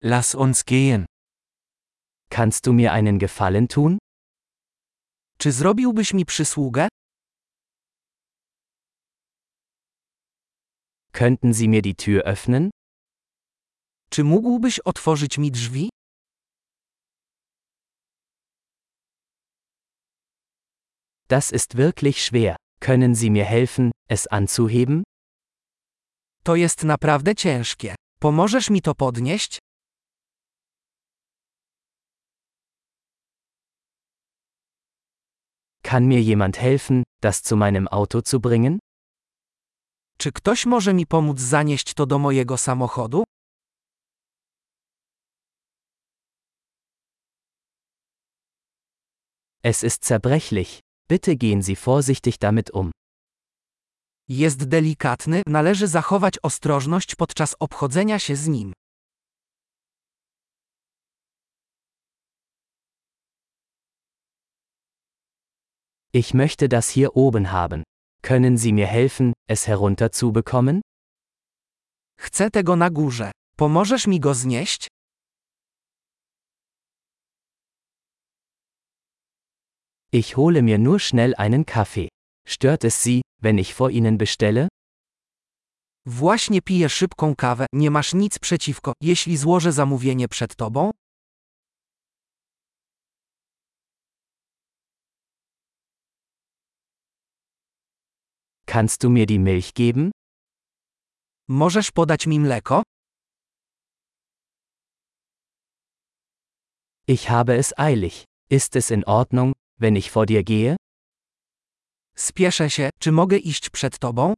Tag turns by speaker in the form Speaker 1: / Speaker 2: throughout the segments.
Speaker 1: Lass uns gehen.
Speaker 2: Kannst du mir einen Gefallen tun?
Speaker 1: Czy zrobiłbyś mi przysługę?
Speaker 2: Könnten Sie mir die Tür öffnen?
Speaker 1: Czy mógłbyś otworzyć mi drzwi?
Speaker 2: Das ist wirklich schwer. Können Sie mir helfen, es anzuheben?
Speaker 1: To jest naprawdę ciężkie. Pomożesz mi to podnieść?
Speaker 2: Kann mir jemand helfen, das zu meinem Auto zu bringen?
Speaker 1: Czy ktoś może mi pomóc zanieść to do mojego samochodu?
Speaker 2: Es ist zerbrechlich. Bitte gehen Sie vorsichtig damit um.
Speaker 1: Jest delikatny, należy zachować ostrożność podczas obchodzenia się z nim.
Speaker 2: Ich möchte das hier oben haben. Können Sie mir helfen, es herunterzubekommen?
Speaker 1: Chcę tego na górze. Pomożesz mi go znieść?
Speaker 2: Ich hole mir nur schnell einen Kaffee. Stört es Sie, wenn ich vor Ihnen bestelle?
Speaker 1: Właśnie piję szybką kawę, nie masz nic przeciwko, jeśli złożę zamówienie przed tobą?
Speaker 2: Kannst du mir die Milch geben?
Speaker 1: Możesz podać mi mleko?
Speaker 2: Ich habe es eilig. Ist es in Ordnung, wenn ich vor dir gehe?
Speaker 1: Spieszę się, czy mogę iść przed tobą?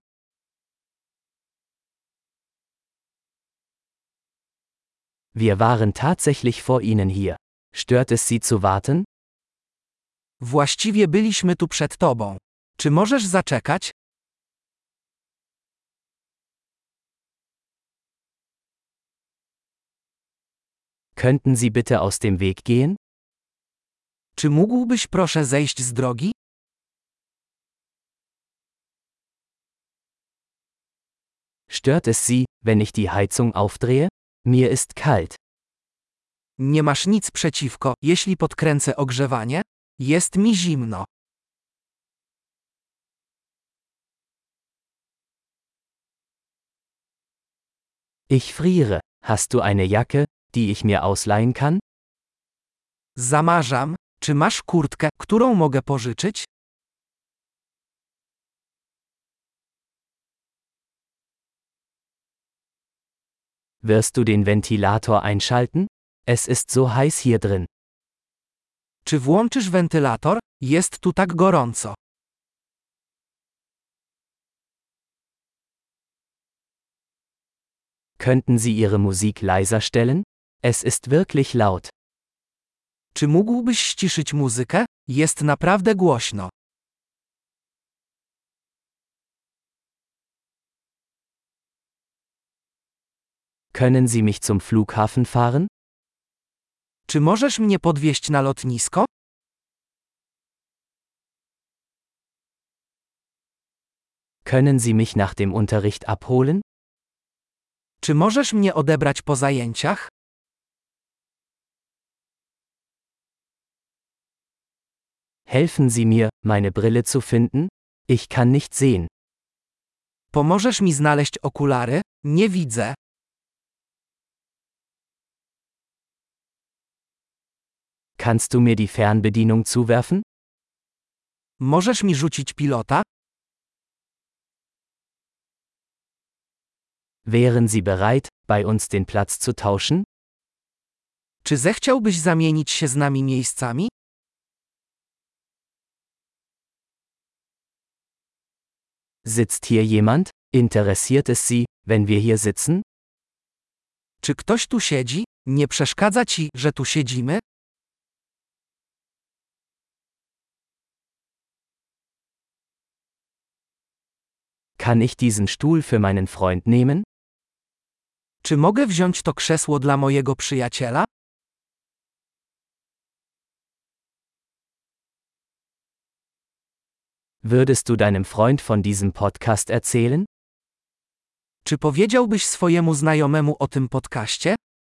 Speaker 2: Wir waren tatsächlich vor Ihnen hier. Stört es Sie zu warten?
Speaker 1: Właściwie byliśmy tu przed tobą. Czy możesz zaczekać?
Speaker 2: Könnten Sie bitte aus dem Weg gehen?
Speaker 1: Czy mógłbyś proszę zejść z drogi?
Speaker 2: Stört es Sie, wenn ich die Heizung aufdrehe? Mir ist kalt.
Speaker 1: Nie masz nic przeciwko, jeśli podkręcę ogrzewanie? Jest mi zimno.
Speaker 2: Ich friere. Hast du eine Jacke, die ich mir ausleihen kann?
Speaker 1: Zamarzam. Czy masz kurtkę, którą mogę pożyczyć?
Speaker 2: Wirst du den Ventilator einschalten? Es ist so heiß hier drin.
Speaker 1: Czy włączysz wentylator? Jest tu tak gorąco.
Speaker 2: Könnten Sie Ihre Musik leiser stellen? Es ist wirklich laut.
Speaker 1: Czy mógłbyś ściszyć muzykę? Jest naprawdę głośno.
Speaker 2: Können Sie mich zum Flughafen fahren?
Speaker 1: Czy możesz mnie podwieźć na lotnisko?
Speaker 2: Können Sie mich nach dem Unterricht abholen?
Speaker 1: Czy możesz mnie odebrać po zajęciach?
Speaker 2: Helfen Sie mir, meine Brille zu finden? Ich kann nicht sehen.
Speaker 1: Pomożesz mi znaleźć okulary? Nie widzę.
Speaker 2: Kannst du mir die Fernbedienung zuwerfen?
Speaker 1: Możesz mi rzucić pilota?
Speaker 2: Wären Sie bereit, bei uns den Platz zu tauschen?
Speaker 1: Czy zechciałbyś zamienić się z nami miejscami?
Speaker 2: Sitzt hier jemand? Interessiert es Sie, wenn wir hier sitzen?
Speaker 1: Czy ktoś tu siedzi? Nie przeszkadza ci, że tu siedzimy?
Speaker 2: Kann ich diesen Stuhl für meinen Freund nehmen?
Speaker 1: Czy mogę wziąć to krzesło dla mojego przyjaciela?
Speaker 2: Würdest du deinem Freund von diesem Podcast erzählen?
Speaker 1: Czy powiedziałbyś swojemu znajomemu o tym podcaście?